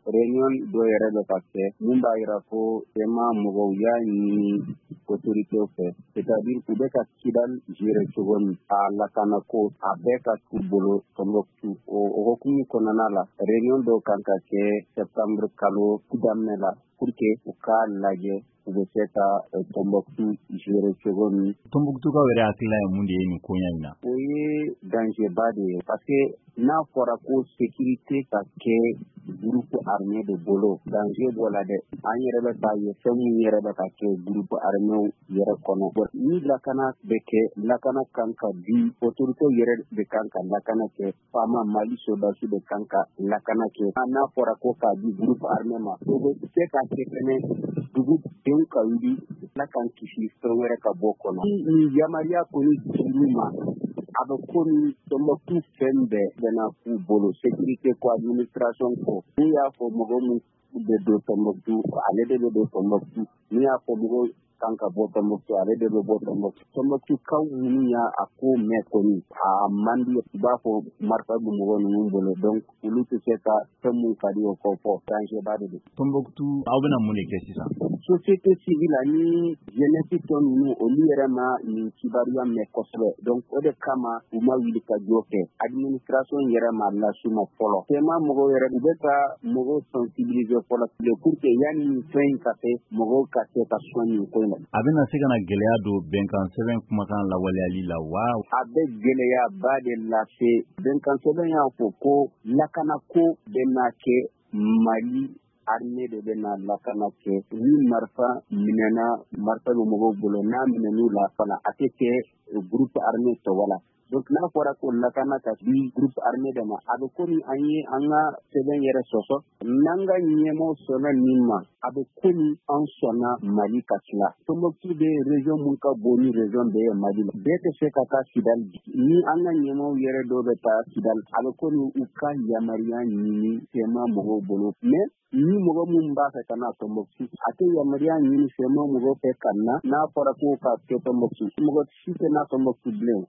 réunion dɔ yɛrɛ bɛ ka kɛ min b'a yira ko vraiment mɔgɔw y'a ɲini autorité fɛ, c'est-à-dire u bɛ ka Kidal gérer cogo min a lakana ko a bɛɛ ka t'u bolo Tombouctou. O hokumu kɔnɔna la réunion dɔ kan ka kɛ septembre kalo daminɛ la pour que u k'a lajɛ u bɛ se ka Tombouctou gérer cogo min. Tombouctou ka yɛrɛ hakilila ye mun de ye nin koɲa in na? O ye danger ba de ye parce que n'a fɔra ko sécurité ka kɛ groupe armé de bolo danger b'o la dɛ. An yɛrɛ bɛ k'a ye fɛn min yɛrɛ bɛ ka kɛ groupe armé yɛrɛ kɔnɔ. Ni lakana bɛ kɛ, lakana kan ka di autorité yɛrɛ de kan ka lakana kɛ, faama Mali soldats de kan ka lakana kɛ. N'a fɔra ko k'a di groupe armé ma, o bɛ se ka kɛ fɛnɛ dugu denw ka wuli Ala k'an kisi fɛn wɛrɛ ka bɔ kɔnɔ. Ni yamaruya kɔni dir'u ma, a bɛ komi Tombouctou fɛn bɛɛ bɛna k'u bolo, sécurité ko administration ko. N'u y'a fɔ mɔgɔ min bɛ don Tombouctou, ale de bɛ don Tombouctou. N'u y'a fɔ mɔgɔ kan ka bɔ Tombouctou, ale de bɛ bɔ Tombouctou. Tombouctou kaw ninnu y'a ko mɛn kɔni, a man di i b'a fɔ marifa bɛ mɔgɔ ninnu bolo, donc olu tɛ se ka fɛn mun ka di o kɔ fɔ danger ba de don. Tombouctou aw bɛna mun de kɛ sisan? Société civile ani jeunesse tɔ ninnu olu yɛrɛ ma nin kibaruya mɛn kosɛbɛ, donc o de kama u ma wuli ka jɔ kɛ. Administration yɛrɛ ma las'u ma fɔlɔ. Seulement mɔgɔw yɛrɛ u bɛ ka mɔgɔw sensibiliser fɔlɔ pour que yanni nin fɛn in ka kɛ mɔgɔw ka se ka sɔn nin ko in na. A bɛna se ka na gɛlɛya don bɛnkan sɛbɛn kumakan lawaleyali la wa? A bɛ gɛlɛya ba de lase. Bɛnkan sɛbɛn y'a fɔ ko lakanako bɛna kɛ Mali armée de bɛna lakana kɛ. Ni marifa minɛna marifa bɛ mɔgɔw bolo, n'a minɛn'u la fana a tɛ kɛ groupe armé tɔ wala. Donc n'a fɔra ko lakana ka di groupe armé de ma, a bɛ komi an ye an ka sɛbɛn yɛrɛ sɔsɔ. N'an ka ɲɛmɔgɔ sɔnna nin ma, a bɛ komi an sɔnna Mali ka tila. Tombouctou bɛ région mun ka bon ni région bɛɛ ye Mali la. Bɛɛ tɛ se ka taa Kidal. Ni an ka ɲɛmɔgɔ yɛrɛ dɔw bɛ taa Kidal, a bɛ komi u ka yamaruya ɲini seulement mɔgɔw bolo. Mais ni mɔgɔ min b'a fɛ ka na Tombouctou, a tɛ yamaruya ɲini seulement mɔgɔw fɛ ka na. N'a fɔra ko ka kɛ Tombouctou, mɔgɔ si tɛ na Tombouctou bilen.